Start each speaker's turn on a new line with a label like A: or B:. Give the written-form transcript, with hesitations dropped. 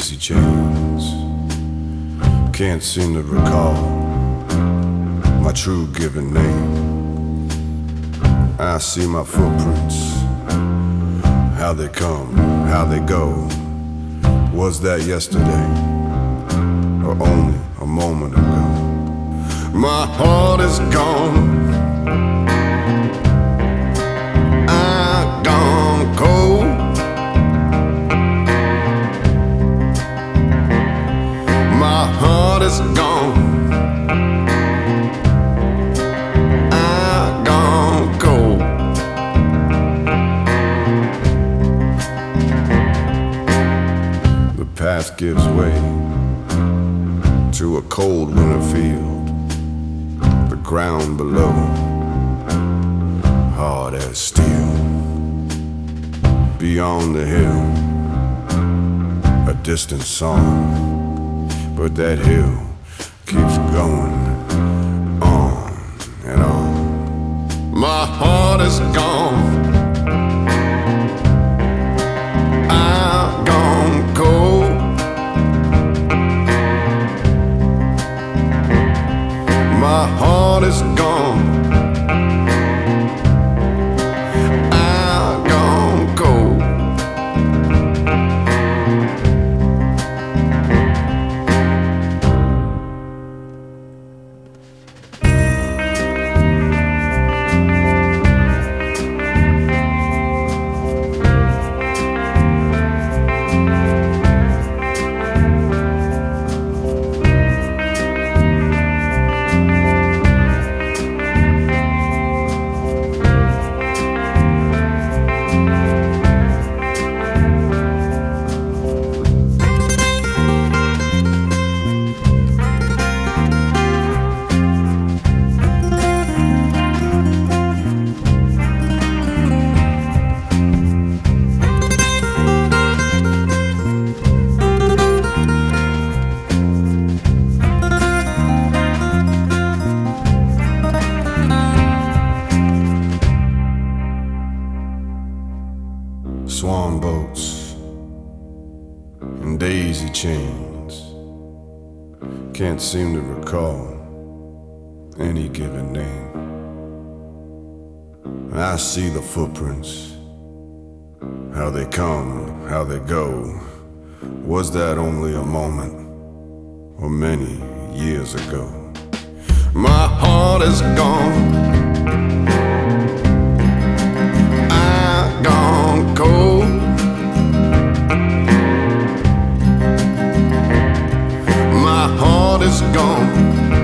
A: daisy chains. Can't seem to recall my true given name. I see my footprints, how they come, how they go. Was that yesterday, or only a moment ago? My heart is gone, I've gone cold. My heart is gone, I've gone cold. The path gives way to a cold winter field. The ground below, hard as steel. Beyond the hill, a distant song, but that hill keeps going on and on. My heart is gone, I've gone cold. My heart is gone, I've gone cold. Swan boats and daisy chains. Can't seem to recall any given name. I see the footprints, how they come, how they go. Was that only a moment, or many years ago? My heart is gone, I've gone cold. My heart is gone,